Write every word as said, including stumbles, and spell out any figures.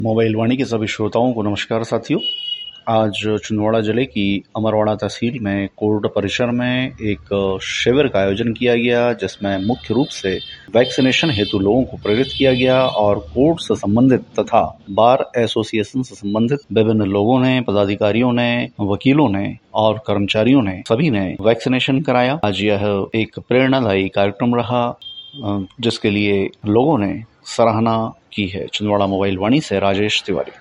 Mobile वाणी के सभी श्रोताओं को नमस्कार साथियों। आज छिंदवाड़ा जिले की अमरवाड़ा तहसील में कोर्ट परिसर में एक शिविर का आयोजन किया गया, जिसमें मुख्य रूप से वैक्सीनेशन हेतु लोगों को प्रेरित किया गया और कोर्ट से संबंधित तथा बार एसोसिएशन से संबंधित विभिन्न लोगों ने, पदाधिकारियों ने, वकीलों ने और कर्मचारियों ने सभी ने वैक्सीनेशन कराया। आज यह एक प्रेरणादायी कार्यक्रम रहा, जिसके लिए लोगों ने सराहना की है। छिंदवाड़ा मोबाइल वाणी से राजेश तिवारी।